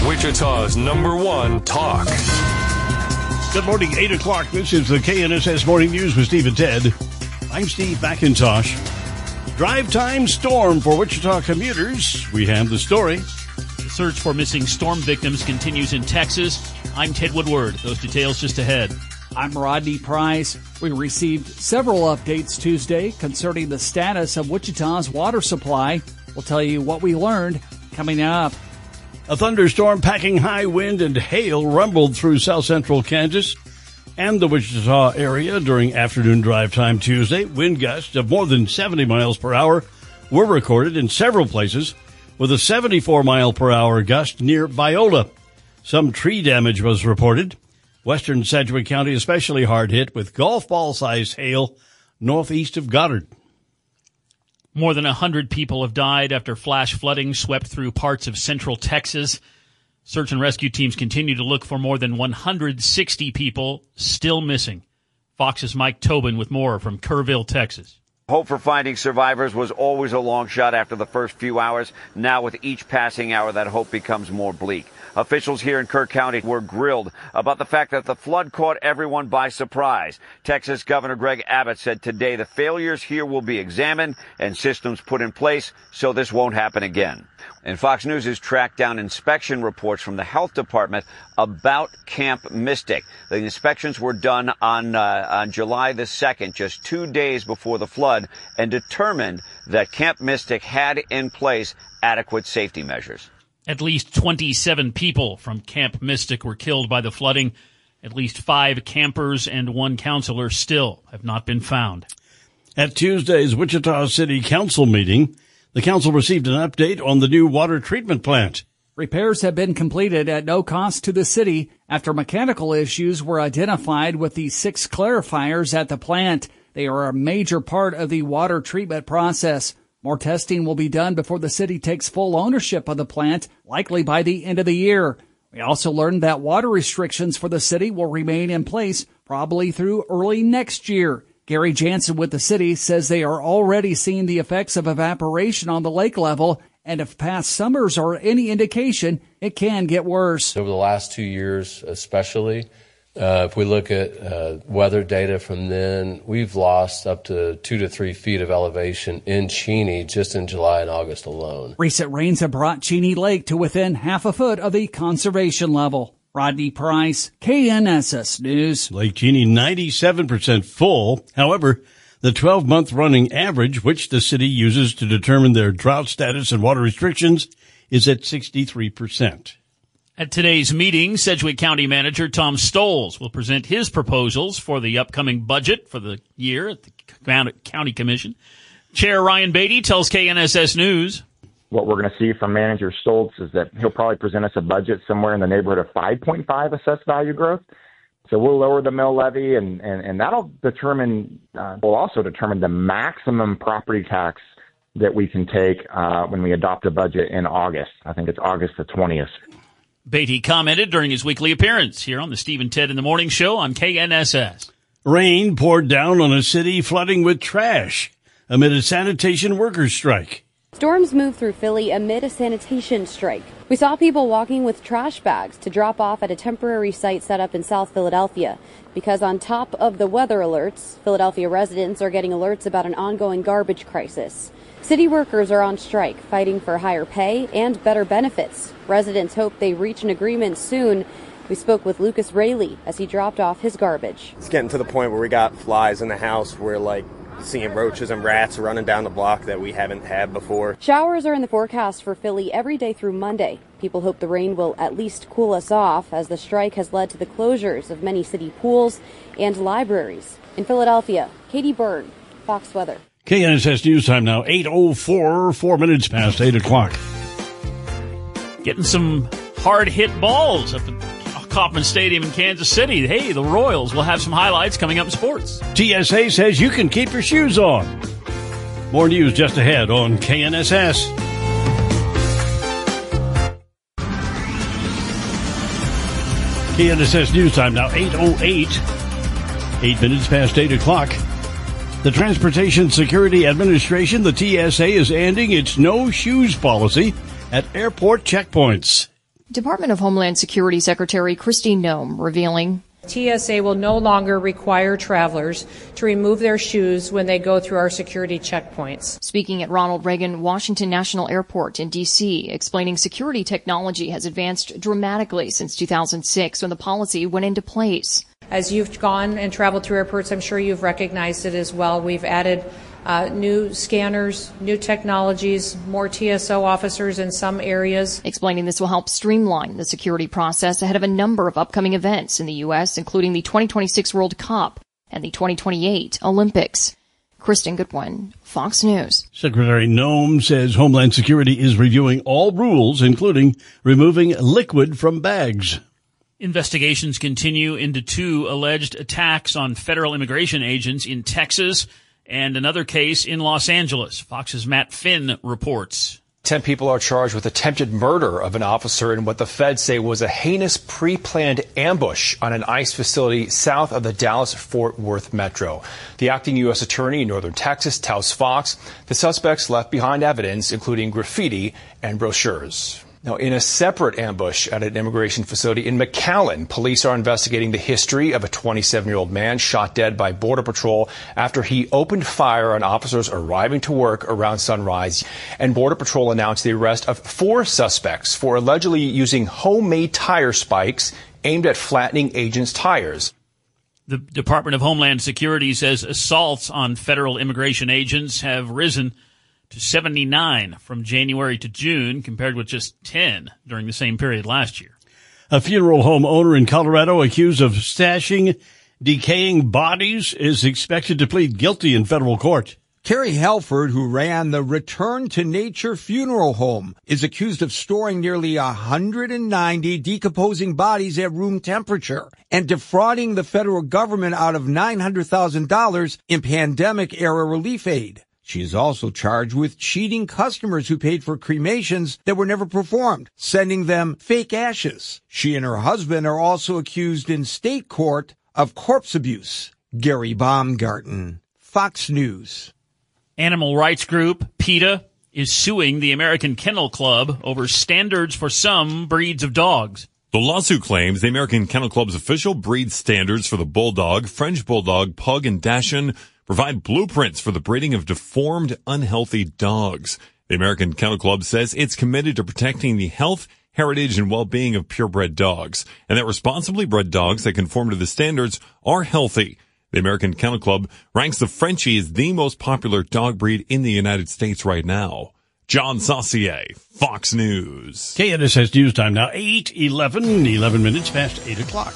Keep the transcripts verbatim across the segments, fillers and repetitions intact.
Wichita's number one talk. Good morning, eight o'clock. This is the K N S S Morning News with Steve and Ted. I'm Steve McIntosh. Drive time storm for Wichita commuters. We have the story. The search for missing storm victims continues in Texas. I'm Ted Woodward. Those details just ahead. I'm Rodney Price. We received several updates Tuesday concerning the status of Wichita's water supply. We'll tell you what we learned coming up. A thunderstorm packing high wind and hail rumbled through south central Kansas and the Wichita area during afternoon drive time Tuesday. Wind gusts of more than seventy miles per hour were recorded in several places, with a seventy-four mile per hour gust near Viola. Some tree damage was reported. Western Sedgwick County especially hard hit with golf ball-sized hail northeast of Goddard. More than one hundred people have died after flash flooding swept through parts of central Texas. Search and rescue teams continue to look for more than one hundred sixty people still missing. Fox's Mike Tobin with more from Kerrville, Texas. Hope for finding survivors was always a long shot after the first few hours. Now with each passing hour, that hope becomes more bleak. Officials here in Kirk County were grilled about the fact that the flood caught everyone by surprise. Texas Governor Greg Abbott said today the failures here will be examined and systems put in place so this won't happen again. And Fox News has tracked down inspection reports from the health department about Camp Mystic. The inspections were done on uh, on July the second, just two days before the flood, and determined that Camp Mystic had in place adequate safety measures. At least twenty-seven people from Camp Mystic were killed by the flooding. At least five campers and one counselor still have not been found. At Tuesday's Wichita City Council meeting, the council received an update on the new water treatment plant. Repairs have been completed at no cost to the city after mechanical issues were identified with the six clarifiers at the plant. They are a major part of the water treatment process. More testing will be done before the city takes full ownership of the plant, likely by the end of the year. We also learned that water restrictions for the city will remain in place probably through early next year. Gary Jansen with the city says they are already seeing the effects of evaporation on the lake level, and if past summers are any indication, it can get worse. Over the last two years especially, Uh, if we look at uh, weather data from then, we've lost up to two to three feet of elevation in Cheney just in July and August alone. Recent rains have brought Cheney Lake to within half a foot of the conservation level. Rodney Price, K N S S News. Lake Cheney ninety-seven percent full. However, the twelve-month running average, which the city uses to determine their drought status and water restrictions, is at sixty-three percent. At today's meeting, Sedgwick County Manager Tom Stoles will present his proposals for the upcoming budget for the year at the County Commission. Chair Ryan Beatty tells K N S S News. What we're going to see from Manager Stoltz is that he'll probably present us a budget somewhere in the neighborhood of five point five assessed value growth. So we'll lower the mill levy, and, and, and that'll determine, uh, will also determine the maximum property tax that we can take uh, when we adopt a budget in August. I think it's August the twentieth. Beatty commented during his weekly appearance here on the Steve and Ted in the Morning Show on K N S S. Rain poured down on a city flooding with trash amid a sanitation workers' strike. Storms moved through Philly amid a sanitation strike. We saw people walking with trash bags to drop off at a temporary site set up in South Philadelphia. Because on top of the weather alerts, Philadelphia residents are getting alerts about an ongoing garbage crisis. City workers are on strike, fighting for higher pay and better benefits. Residents hope they reach an agreement soon. We spoke with Lucas Rayleigh as he dropped off his garbage. It's getting to the point where we got flies in the house. We're like seeing roaches and rats running down the block that we haven't had before. Showers are in the forecast for Philly every day through Monday. People hope the rain will at least cool us off, as the strike has led to the closures of many city pools and libraries. In Philadelphia, Katie Byrne, Fox Weather. K N S S News Time now, eight oh four, four minutes past eight o'clock. Getting some hard-hit balls at the Kauffman Stadium in Kansas City. Hey, the Royals will have some highlights coming up in sports. T S A says you can keep your shoes on. More news just ahead on K N S S. K N S S News Time now, eight oh eight, eight minutes past eight o'clock. The Transportation Security Administration, the T S A, is ending its no shoes policy at airport checkpoints. Department of Homeland Security Secretary Kristi Noem revealing T S A will no longer require travelers to remove their shoes when they go through our security checkpoints. Speaking at Ronald Reagan Washington National Airport in D C, explaining security technology has advanced dramatically since two thousand six when the policy went into place. As you've gone and traveled through airports, I'm sure you've recognized it as well. We've added Uh, new scanners, new technologies, more T S O officers in some areas. Explaining this will help streamline the security process ahead of a number of upcoming events in the U S, including the twenty twenty-six World Cup and the twenty twenty-eight Olympics. Kristen Goodwin, Fox News. Secretary Noem says Homeland Security is reviewing all rules, including removing liquid from bags. Investigations continue into two alleged attacks on federal immigration agents in Texas and another case in Los Angeles. Fox's Matt Finn reports. Ten people are charged with attempted murder of an officer in what the feds say was a heinous pre-planned ambush on an ICE facility south of the Dallas-Fort Worth metro. The acting U S attorney in northern Texas tells Fox the suspects left behind evidence, including graffiti and brochures. Now, in a separate ambush at an immigration facility in McAllen, police are investigating the history of a twenty-seven-year-old man shot dead by Border Patrol after he opened fire on officers arriving to work around sunrise. And Border Patrol announced the arrest of four suspects for allegedly using homemade tire spikes aimed at flattening agents' tires. The Department of Homeland Security says assaults on federal immigration agents have risen to seventy-nine from January to June, compared with just ten during the same period last year. A funeral home owner in Colorado accused of stashing decaying bodies is expected to plead guilty in federal court. Carrie Helford, who ran the Return to Nature funeral home, is accused of storing nearly one hundred ninety decomposing bodies at room temperature and defrauding the federal government out of nine hundred thousand dollars in pandemic-era relief aid. She is also charged with cheating customers who paid for cremations that were never performed, sending them fake ashes. She and her husband are also accused in state court of corpse abuse. Gary Baumgarten, Fox News. Animal rights group PETA is suing the American Kennel Club over standards for some breeds of dogs. The lawsuit claims the American Kennel Club's official breed standards for the Bulldog, French Bulldog, Pug, and Dachshund provide blueprints for the breeding of deformed, unhealthy dogs. The American Kennel Club says it's committed to protecting the health, heritage, and well-being of purebred dogs, and that responsibly bred dogs that conform to the standards are healthy. The American Kennel Club ranks the Frenchie as the most popular dog breed in the United States right now. John Saucier, Fox News. K N S S News Time now, eight eleven, eleven minutes past eight o'clock.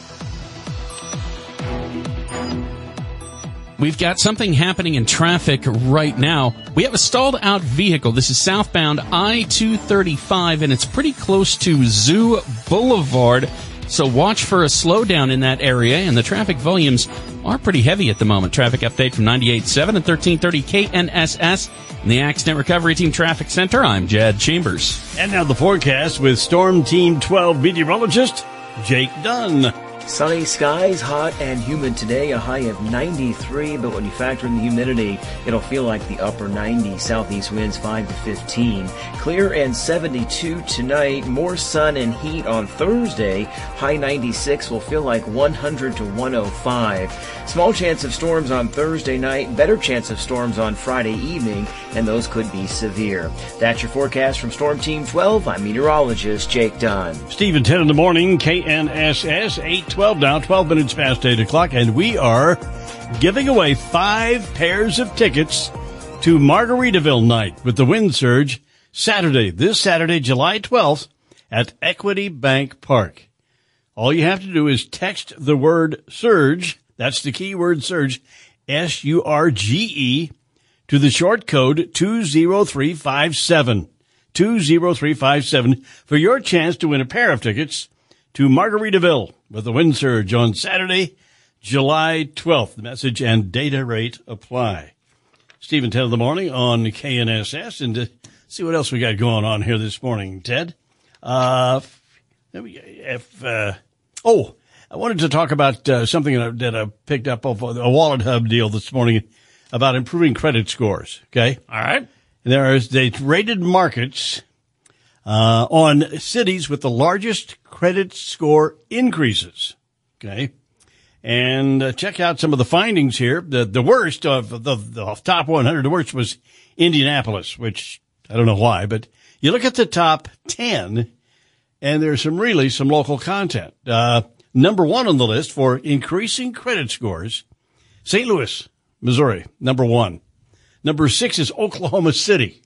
We've got something happening in traffic right now. We have a stalled out vehicle. This is southbound I two thirty-five, and it's pretty close to Zoo Boulevard. So watch for a slowdown in that area, and the traffic volumes are pretty heavy at the moment. Traffic update from ninety-eight point seven and thirteen thirty K N S S. In the Accident Recovery Team Traffic Center, I'm Jad Chambers. And now the forecast with Storm Team twelve meteorologist Jake Dunn. Sunny skies, hot and humid today, a high of ninety-three, but when you factor in the humidity, it'll feel like the upper nineties. Southeast winds five to fifteen. Clear and seventy-two tonight. More sun and heat on Thursday. High ninety-six will feel like one hundred to one oh five. Small chance of storms on Thursday night, better chance of storms on Friday evening, and those could be severe. That's your forecast from Storm Team twelve. I'm meteorologist Jake Dunn. Steve, ten in the morning, K N S S, eight twelve now, twelve minutes past eight o'clock, and we are giving away five pairs of tickets to Margaritaville night with the Wind Surge Saturday, this Saturday, July twelfth, at Equity Bank Park. All you have to do is text the word surge, that's the keyword surge, S U R G E, to the short code two zero three five seven, two zero three five seven, for your chance to win a pair of tickets to Margaritaville with the Wind Surge on Saturday, July twelfth. The message and data rate apply. Stephen, ten in the morning on K N S S, and to see what else we got going on here this morning, Ted. Uh, if, uh, oh, I wanted to talk about uh, something that I, that I picked up off a Wallet Hub deal this morning about improving credit scores. Okay, all right. There is they rated markets uh, on cities with the largest credit score increases. Okay. And uh, check out some of the findings here. The the worst of the, the top one hundred, the worst was Indianapolis, which I don't know why, but you look at the top ten, and there's some really some local content. Uh, number one on the list for increasing credit scores, Saint Louis, Missouri, number one. Number six is Oklahoma City.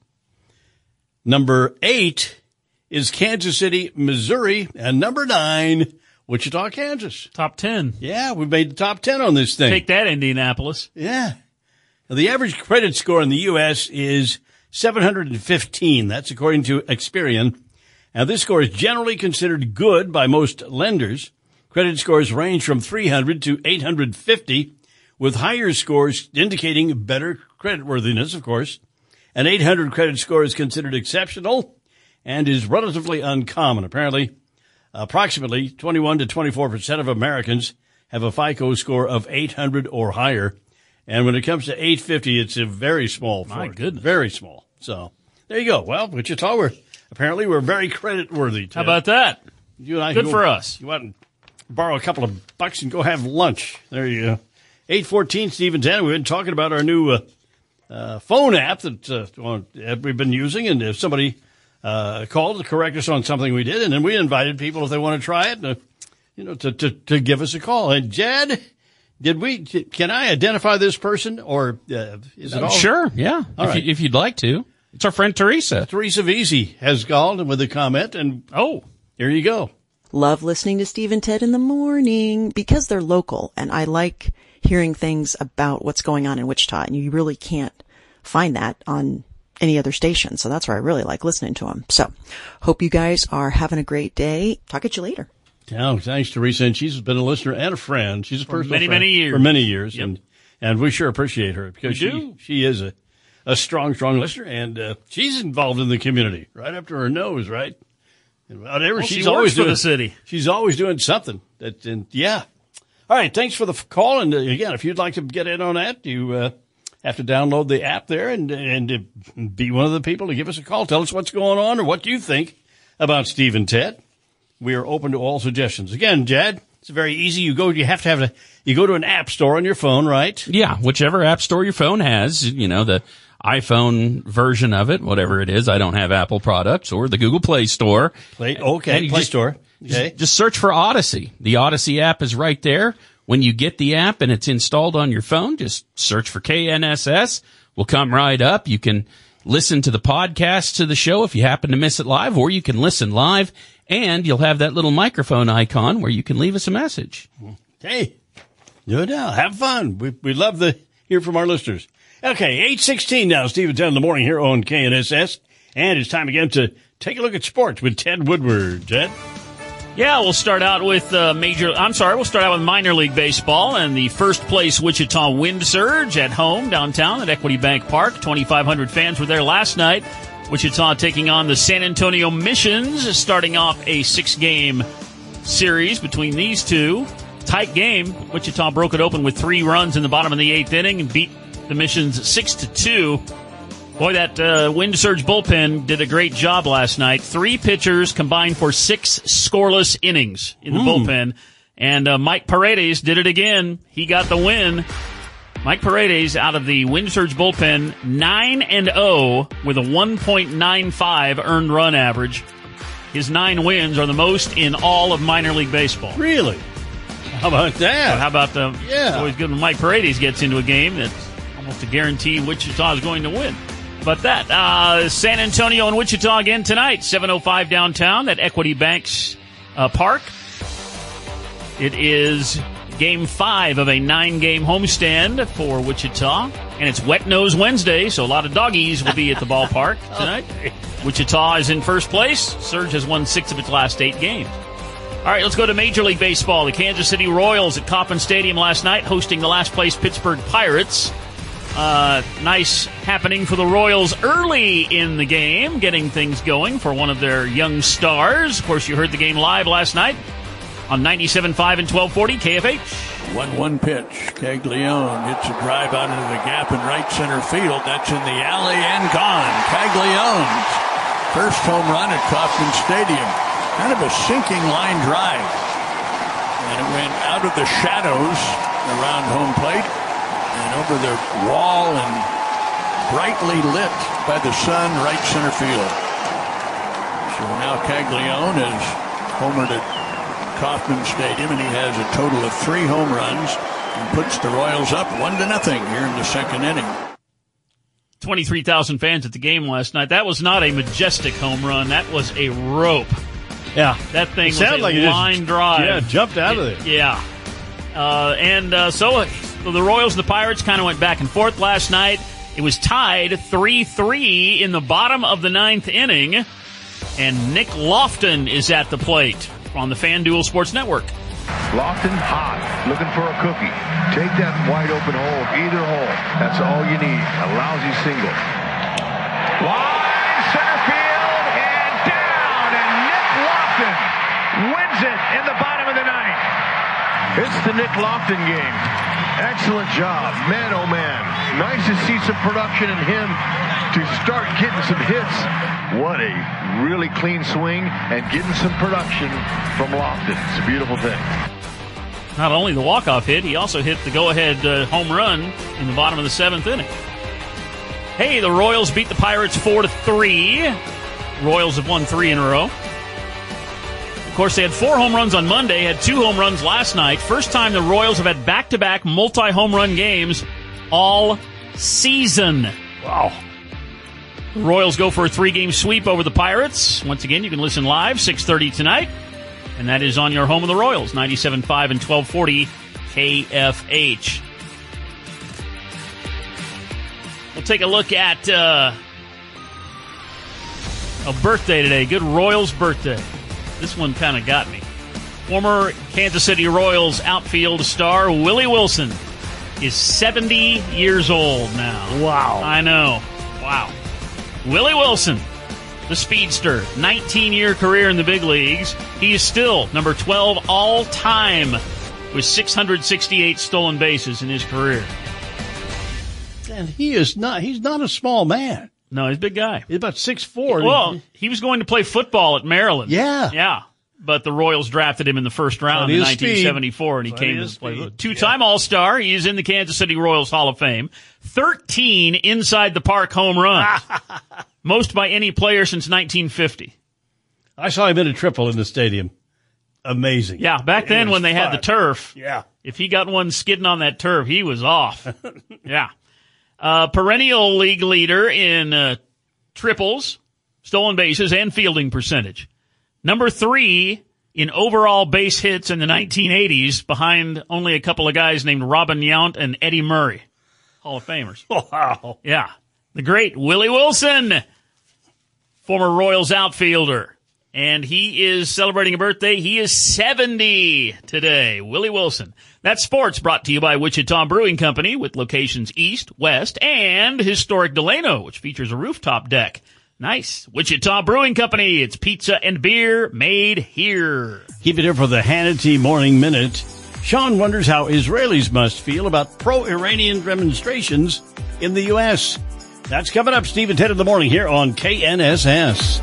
Number eight is Kansas City, Missouri, and number nine, Wichita, Kansas. Top ten. Yeah, we made the top ten on this thing. Take that, Indianapolis. Yeah. Now, the average credit score in the U S is seven hundred fifteen. That's according to Experian. Now, this score is generally considered good by most lenders. Credit scores range from three hundred to eight hundred fifty, with higher scores indicating better creditworthiness, of course. An eight hundred credit score is considered exceptional and is relatively uncommon. Apparently, approximately twenty-one to twenty-four percent of Americans have a FICO score of eight hundred or higher. And when it comes to eight fifty, it's a very small. My goodness. Very small. So there you go. Well, Wichita, we're, apparently we're very creditworthy. Ted. How about that? You and I Good go, for us. You want to borrow a couple of bucks and go have lunch. There you go. eight fourteen, Stephen Tanner. We've been talking about our new uh, uh, phone app that uh, well, we've been using. And if somebody uh, called to correct us on something we did, and then we invited people, if they want to try it, uh, you know, to, to, to give us a call. And Jed, did we, can I identify this person, or uh, is it all? Sure, yeah. All if, right. you, if you'd like to. It's our friend Teresa. Teresa Vesey has called with a comment, and oh, here you go. Love listening to Steve and Ted in the morning because they're local, and I like hearing things about what's going on in Wichita, and you really can't find that on any other station, so that's why I really like listening to them. So, hope you guys are having a great day. Talk at you later. Yeah, thanks, Teresa. And she's been a listener and a friend. She's a For personal many, friend many years. For many years. Yep. And and we sure appreciate her because We she, do. she is a, a strong, strong listener. And uh, she's involved in the community right up to her nose, right? And whatever. Well, she she's works always for doing, the city. She's always doing something. That, and yeah. All right. Thanks for the f- call. And uh, again, if you'd like to get in on that, you uh, have to download the app there and, and uh, be one of the people to give us a call. Tell us what's going on or what you think about Steve and Ted. We are open to all suggestions. Again, Jad, it's very easy. You go, you have to have a, you go to an app store on your phone, right? Yeah, whichever app store your phone has, you know, the iPhone version of it, whatever it is. I don't have Apple products, or the Google Play Store. Play, okay, And you Play just- Store. Okay. Just, just search for Odyssey. The Odyssey app is right there. When you get the app and it's installed on your phone, just search for K N S S. We'll come right up. You can listen to the podcast to the show if you happen to miss it live, or you can listen live, and you'll have that little microphone icon where you can leave us a message. Hey, do it now. Have fun. We we love to hear from our listeners. Okay, eight sixteen now, Steve and Ted in the morning here on K N S S. And it's time again to take a look at sports with Ted Woodward. Ted? Yeah, we'll start out with uh, major. I'm sorry, we'll start out with minor league baseball and the first place Wichita Wind Surge at home downtown at Equity Bank Park. twenty-five hundred fans were there last night. Wichita taking on the San Antonio Missions, starting off a six-game series between these two. Tight game. Wichita broke it open with three runs in the bottom of the eighth inning and beat the Missions six to two. Boy, that uh, Wind Surge bullpen did a great job last night. Three pitchers combined for six scoreless innings in the Mm. bullpen. And uh, Mike Paredes did it again. He got the win. Mike Paredes out of the Wind Surge bullpen, nine and oh with a one point nine five earned run average. His nine wins are the most in all of minor league baseball. Really? How about that? So how about the? Yeah. It's always good when Mike Paredes gets into a game that's almost a guarantee Wichita is going to win. But that uh, San Antonio and Wichita again tonight, seven oh five downtown at Equity Banks uh, Park. It is game five of a nine-game homestand for Wichita, and it's Wet Nose Wednesday, so a lot of doggies will be at the ballpark tonight. Wichita is in first place. Surge has won six of its last eight games. All right, let's go to Major League Baseball. The Kansas City Royals at Kauffman Stadium last night hosting the last place Pittsburgh Pirates. Uh, nice happening for the Royals early in the game, getting things going for one of their young stars. Of course, you heard the game live last night on ninety-seven point five and twelve forty K F H. one one pitch. Caglione hits a drive out into the gap in right center field. That's in the alley and gone. Caglione's first home run at Kauffman Stadium. Kind of a sinking line drive. And it went out of the shadows around home plate and over the wall and brightly lit by the sun, right center field. So now Caglione has homered at Kauffman Stadium, and he has a total of three home runs and puts the Royals up one to nothing here in the second inning. twenty-three thousand fans at the game last night. That was not a majestic home run. That was a rope. Yeah. That thing was a like line just, drive. Yeah, jumped out of there. Yeah. Uh, and uh, so, so the Royals and the Pirates kind of went back and forth last night. It was tied three three in the bottom of the ninth inning. And Nick Lofton is at the plate on the FanDuel Sports Network. Lofton hot, looking for a cookie. Take that wide open hole, either hole. That's all you need. A lousy single. Line center field and down, and Nick Lofton wins it in the bottom of the ninth. It's the Nick Lofton game. Excellent job, man oh man. Nice to see some production in him to start getting some hits. What a really clean swing and getting some production from Lofton. It's a beautiful thing. Not only the walk-off hit, he also hit the go-ahead uh, home run in the bottom of the seventh inning. Hey, the Royals beat the Pirates four to three. Royals have won three in a row. Of course, they had four home runs on Monday, had two home runs last night. First time the Royals have had back-to-back multi-home run games all season. Wow. The Royals go for a three-game sweep over the Pirates. Once again, you can listen live, six thirty tonight. And that is on your home of the Royals, ninety-seven point five and twelve forty K F H. We'll take a look at uh, a birthday today. Good Royals birthday. This one kind of got me. Former Kansas City Royals outfield star Willie Wilson is seventy years old now. Wow. I know. Wow. Willie Wilson, the speedster, nineteen-year career in the big leagues. He is still number twelve all-time with six hundred sixty-eight stolen bases in his career. And he is not, he's not a small man. No, he's a big guy. He's about six foot four. Well, he was going to play football at Maryland. Yeah. Yeah. But the Royals drafted him in the first round in nineteen seventy-four, and he came to play. Two-time yeah. All-Star. He is in the Kansas City Royals Hall of Fame. thirteen inside the park home runs. Most by any player since nineteen fifty. I saw him in a triple in the stadium. Amazing. Yeah, back then when they fun. had the turf. Yeah. If he got one skidding on that turf, he was off. Yeah. Uh, perennial league leader in uh, triples, stolen bases, and fielding percentage. Number three in overall base hits in the nineteen eighties, behind only a couple of guys named Robin Yount and Eddie Murray. Hall of Famers. Wow. Yeah. The great Willie Wilson, former Royals outfielder. And he is celebrating a birthday. He is seventy today. Willie Wilson. That's sports brought to you by Wichita Brewing Company with locations east, west, and historic Delano, which features a rooftop deck. Nice. Wichita Brewing Company. It's pizza and beer made here. Keep it here for the Hannity Morning Minute. Sean wonders how Israelis must feel about pro-Iranian demonstrations in the U S. That's coming up, Steve and Ted in the morning here on K N S S.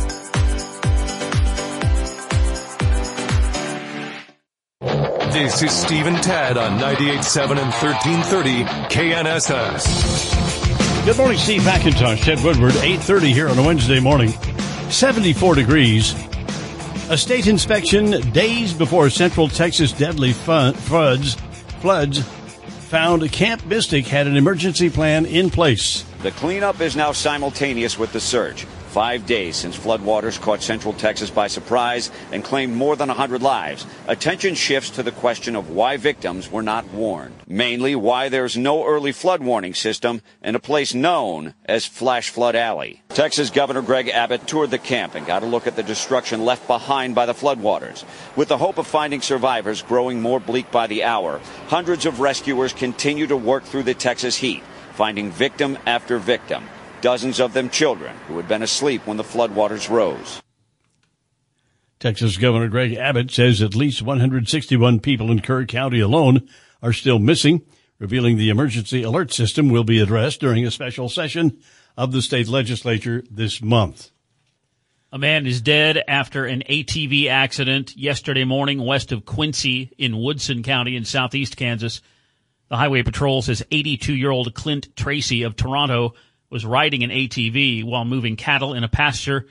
This is Steve and Ted on ninety-eight point seven and thirteen thirty K N S S. Good morning, Steve McIntosh, Ted Woodward, eight thirty here on a Wednesday morning. seventy-four degrees. A state inspection days before Central Texas deadly floods, floods found Camp Mystic had an emergency plan in place. The cleanup is now simultaneous with the surge. Five days since floodwaters caught Central Texas by surprise and claimed more than one hundred lives, attention shifts to the question of why victims were not warned. Mainly why there's no early flood warning system in a place known as Flash Flood Alley. Texas Governor Greg Abbott toured the camp and got a look at the destruction left behind by the floodwaters. With the hope of finding survivors growing more bleak by the hour, hundreds of rescuers continue to work through the Texas heat, finding victim after victim. Dozens of them children who had been asleep when the floodwaters rose. Texas Governor Greg Abbott says at least one hundred sixty-one people in Kerr County alone are still missing, revealing the emergency alert system will be addressed during a special session of the state legislature this month. A man is dead after an A T V accident yesterday morning west of Quincy in Woodson County in southeast Kansas. The Highway Patrol says eighty-two-year-old Clint Tracy of Toronto was riding an A T V while moving cattle in a pasture.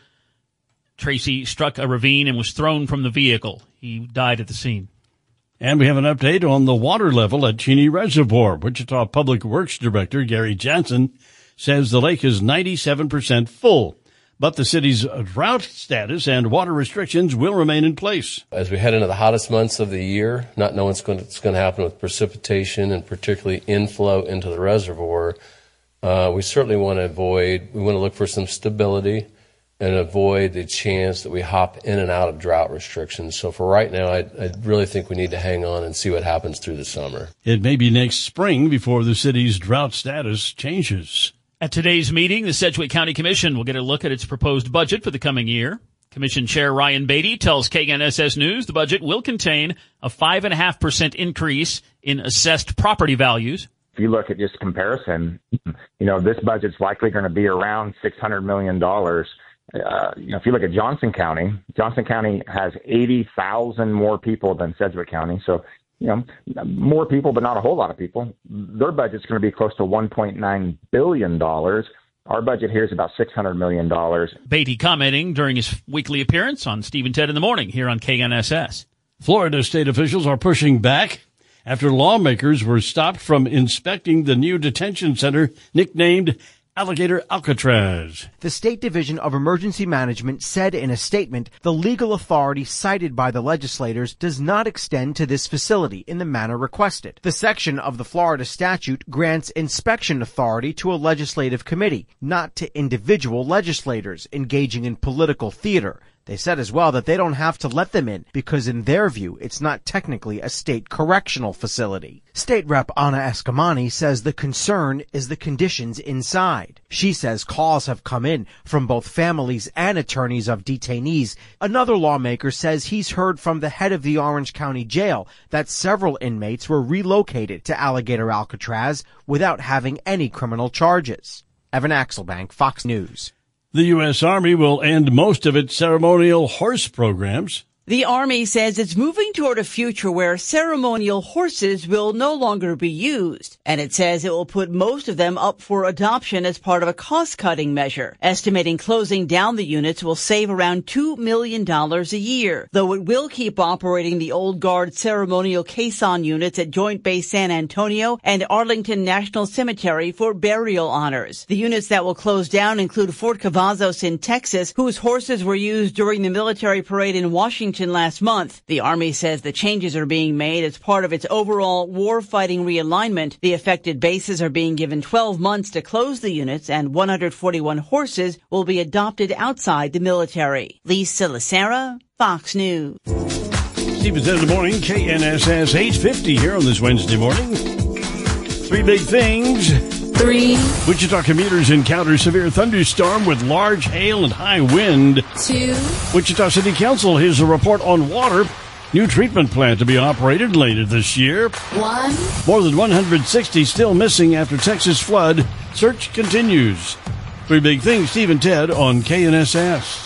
Tracy struck a ravine and was thrown from the vehicle. He died at the scene. And we have an update on the water level at Cheney Reservoir. Wichita Public Works Director Gary Johnson says the lake is ninety-seven percent full, but the city's drought status and water restrictions will remain in place. As we head into the hottest months of the year, not knowing what's going to, what's going to happen with precipitation and particularly inflow into the reservoir, uh, we certainly want to avoid, we want to look for some stability and avoid the chance that we hop in and out of drought restrictions. So for right now, I, I really think we need to hang on and see what happens through the summer. It may be next spring before the city's drought status changes. At today's meeting, the Sedgwick County Commission will get a look at its proposed budget for the coming year. Commission Chair Ryan Beatty tells K N S S News the budget will contain a five point five percent increase in assessed property values. If you look at just comparison, you know, this budget's likely going to be around six hundred million dollars. Uh, you know, if you look at Johnson County, Johnson County has eighty thousand more people than Sedgwick County. So, you know, more people, but not a whole lot of people. Their budget's going to be close to one point nine billion dollars. Our budget here is about six hundred million dollars. Beatty commenting during his weekly appearance on Steve and Ted in the Morning here on K N S S. Florida state officials are pushing back after lawmakers were stopped from inspecting the new detention center nicknamed Alligator Alcatraz. The State Division of Emergency Management said in a statement the legal authority cited by the legislators does not extend to this facility in the manner requested. The section of the Florida statute grants inspection authority to a legislative committee, not to individual legislators engaging in political theater. They said as well that they don't have to let them in because in their view, it's not technically a state correctional facility. State Rep Anna Escamani says the concern is the conditions inside. She says calls have come in from both families and attorneys of detainees. Another lawmaker says he's heard from the head of the Orange County Jail that several inmates were relocated to Alligator Alcatraz without having any criminal charges. Evan Axelbank, Fox News. The U S. Army will end most of its ceremonial horse programs. The Army says it's moving toward a future where ceremonial horses will no longer be used, and it says it will put most of them up for adoption as part of a cost-cutting measure, estimating closing down the units will save around two million dollars a year, though it will keep operating the Old Guard ceremonial caisson units at Joint Base San Antonio and Arlington National Cemetery for burial honors. The units that will close down include Fort Cavazos in Texas, whose horses were used during the military parade in Washington last month. The Army says the changes are being made as part of its overall war-fighting realignment. The affected bases are being given twelve months to close the units, and one hundred forty-one horses will be adopted outside the military. Lisa Lacera, Fox News. Steve in the morning, K N S S eight fifty here on this Wednesday morning. Three big things. Three. Wichita commuters encounter severe thunderstorm with large hail and high wind. Two. Wichita City Council here's a report on water. New treatment plant to be operated later this year. One. More than one hundred sixty still missing after Texas flood. Search continues. Three big things, Steve and Ted on K N S S.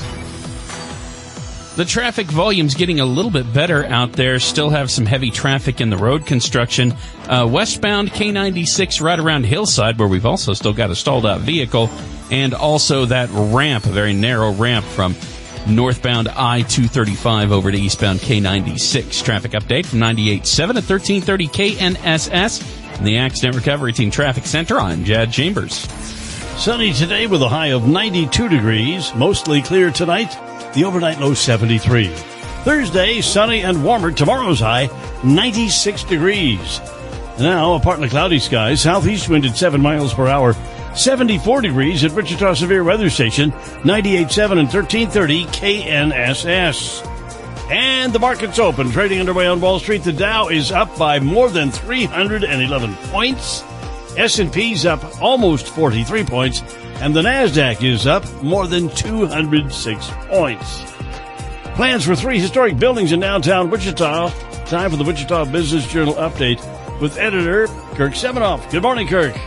The traffic volume's getting a little bit better out there. Still have some heavy traffic in the road construction. Uh, westbound K ninety-six right around Hillside, where we've also still got a stalled out vehicle. And also that ramp, a very narrow ramp from northbound I two thirty-five over to eastbound K ninety-six. Traffic update from ninety-eight point seven at thirteen thirty K N S S. In the Accident Recovery Team Traffic Center, I'm Jad Chambers. Sunny today with a high of ninety-two degrees. Mostly clear tonight. The overnight low seventy-three. Thursday, sunny and warmer. Tomorrow's high, ninety-six degrees. Now, a partly cloudy sky. Southeast wind at seven miles per hour. seventy-four degrees at Wichita Severe Weather Station. ninety-eight point seven and thirteen thirty K N S S. And the market's open. Trading underway on Wall Street. The Dow is up by more than three hundred eleven points. S and P's up almost forty-three points. And the NASDAQ is up more than two hundred six points. Plans for three historic buildings in downtown Wichita. Time for the Wichita Business Journal update with editor Kirk Seminoff. Good morning, Kirk.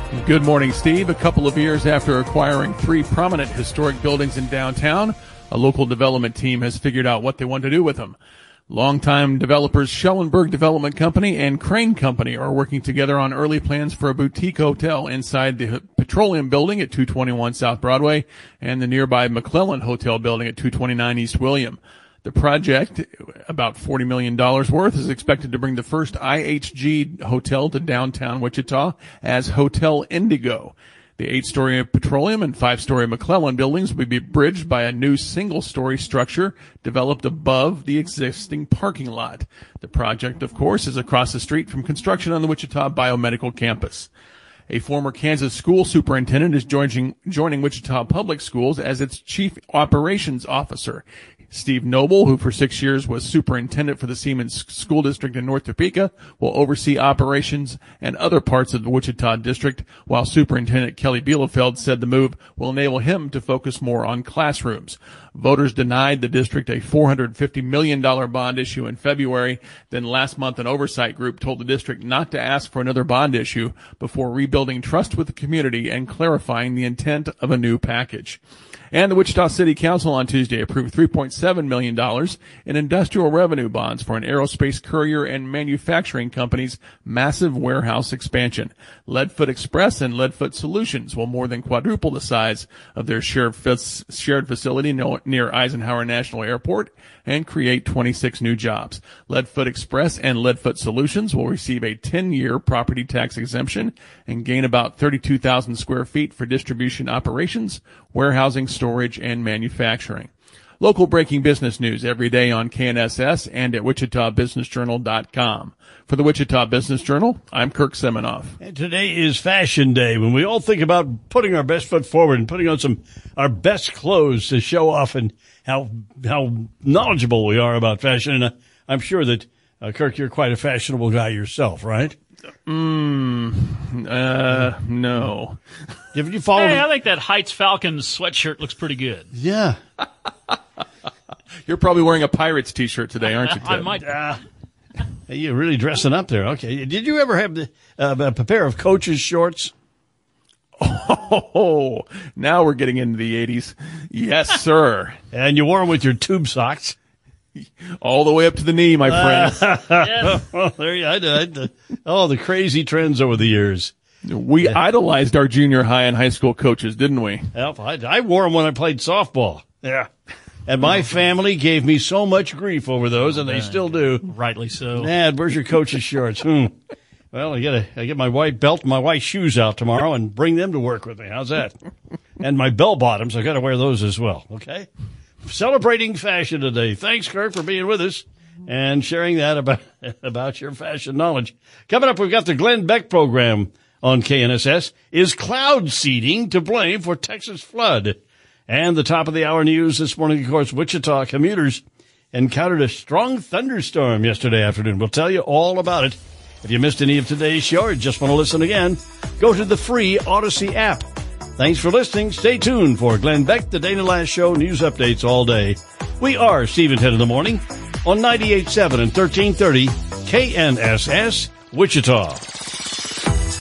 Good morning, Steve. A couple of years after acquiring three prominent historic buildings in downtown, a local development team has figured out what they want to do with them. Longtime developers Schellenberg Development Company and Crane Company are working together on early plans for a boutique hotel inside the Petroleum Building at two twenty-one South Broadway and the nearby McClellan Hotel Building at two twenty-nine East William. The project, about forty million dollars worth, is expected to bring the first I H G hotel to downtown Wichita as Hotel Indigo. The eight-story Petroleum and five-story McClellan buildings will be bridged by a new single-story structure developed above the existing parking lot. The project, of course, is across the street from construction on the Wichita Biomedical Campus. A former Kansas school superintendent is joining, joining Wichita Public Schools as its chief operations officer. Steve Noble, who for six years was superintendent for the Siemens School District in North Topeka, will oversee operations and other parts of the Wichita district, while Superintendent Kelly Bielefeld said the move will enable him to focus more on classrooms. Voters denied the district a four hundred fifty million dollars bond issue in February. Then last month, an oversight group told the district not to ask for another bond issue before rebuilding trust with the community and clarifying the intent of a new package. And the Wichita City Council on Tuesday approved three point seven million dollars in industrial revenue bonds for an aerospace courier and manufacturing company's massive warehouse expansion. Leadfoot Express and Leadfoot Solutions will more than quadruple the size of their shared facility near Eisenhower National Airport and create twenty-six new jobs. Leadfoot Express and Leadfoot Solutions will receive a ten-year property tax exemption and gain about thirty-two thousand square feet for distribution operations, warehousing, storage, and manufacturing. Local breaking business news every day on K N S S and at Wichita Business Journal dot com. For the Wichita Business Journal, I'm Kirk Seminoff. And today is Fashion Day, when we all think about putting our best foot forward and putting on some our best clothes to show off and how how knowledgeable we are about fashion. And uh, I'm sure that, uh, Kirk, you're quite a fashionable guy yourself, right? Mm, uh, no. Did you follow? Hey, I think that Heights Falcons sweatshirt looks pretty good. Yeah. You're probably wearing a Pirates t-shirt today, aren't you, Ted? I might. Uh, you're really dressing up there. Okay. Did you ever have the, uh, a pair of Coach's shorts? Oh, now we're getting into the eighties. Yes, sir. And you wore them with your tube socks? All the way up to the knee, my friend. Uh, yes. Well, there you I did. Oh, the crazy trends over the years. We yeah. idolized our junior high and high school coaches, didn't we? Well, I, I wore them when I played softball. Yeah. And my family gave me so much grief over those, and they still do. Rightly so. Dad, where's your coach's shorts? Hmm. Well, I gotta, I get my white belt and my white shoes out tomorrow and bring them to work with me. How's that? And my bell bottoms, I gotta wear those as well. Okay? Celebrating fashion today. Thanks, Kirk, for being with us and sharing that about, about your fashion knowledge. Coming up, we've got the Glenn Beck program on K N S S. Is cloud seeding to blame for Texas flood? And the top of the hour news this morning, of course, Wichita commuters encountered a strong thunderstorm yesterday afternoon. We'll tell you all about it. If you missed any of today's show or just want to listen again, go to the free Odyssey app. Thanks for listening. Stay tuned for Glenn Beck, the Dana Lash Show, news updates all day. We are Steve and Ted in the morning on ninety-eight point seven and thirteen thirty K N S S Wichita.